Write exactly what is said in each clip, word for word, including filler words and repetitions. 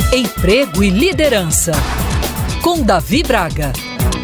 Emprego e liderança, com Davi Braga.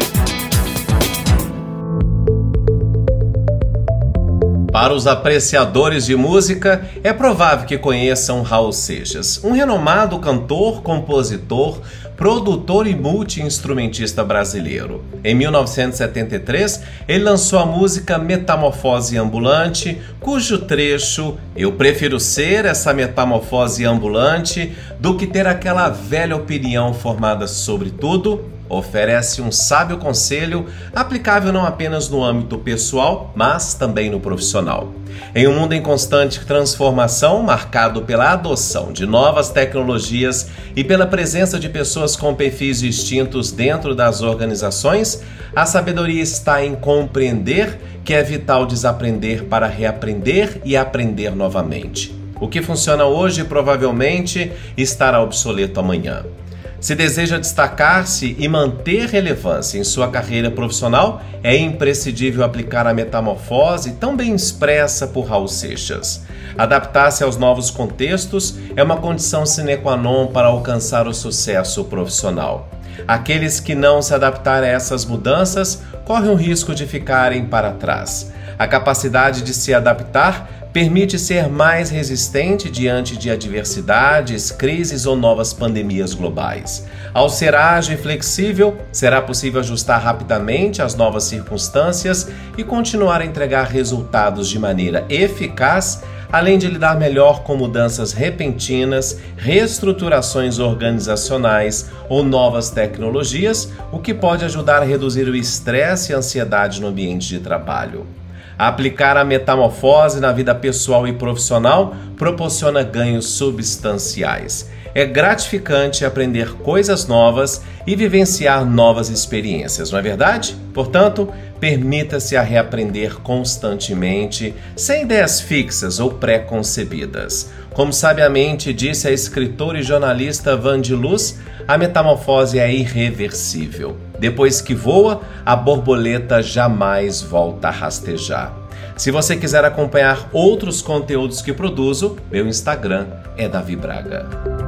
Para os apreciadores de música, é provável que conheçam Raul Seixas, um renomado cantor, compositor, produtor e multi-instrumentista brasileiro. Em mil novecentos e setenta e três, ele lançou a música Metamorfose Ambulante, cujo trecho "Eu prefiro ser essa metamorfose ambulante do que ter aquela velha opinião formada sobre tudo", oferece um sábio conselho aplicável não apenas no âmbito pessoal, mas também no profissional. Em um mundo em constante transformação, marcado pela adoção de novas tecnologias e pela presença de pessoas com perfis distintos dentro das organizações, a sabedoria está em compreender que é vital desaprender para reaprender e aprender novamente. O que funciona hoje provavelmente estará obsoleto amanhã. Se deseja destacar-se e manter relevância em sua carreira profissional, é imprescindível aplicar a metamorfose tão bem expressa por Raul Seixas. Adaptar-se aos novos contextos é uma condição sine qua non para alcançar o sucesso profissional. Aqueles que não se adaptarem a essas mudanças correm o risco de ficarem para trás. A capacidade de se adaptar permite ser mais resistente diante de adversidades, crises ou novas pandemias globais. Ao ser ágil e flexível, será possível ajustar rapidamente às novas circunstâncias e continuar a entregar resultados de maneira eficaz, além de lidar melhor com mudanças repentinas, reestruturações organizacionais ou novas tecnologias, o que pode ajudar a reduzir o estresse e a ansiedade no ambiente de trabalho. Aplicar a metamorfose na vida pessoal e profissional proporciona ganhos substanciais. É gratificante aprender coisas novas e vivenciar novas experiências, não é verdade? Portanto, permita-se a reaprender constantemente, sem ideias fixas ou pré-concebidas. Como sabiamente disse a escritora e jornalista Vandi Luz, a metamorfose é irreversível. Depois que voa, a borboleta jamais volta a rastejar. Se você quiser acompanhar outros conteúdos que produzo, meu Instagram é Davi Braga.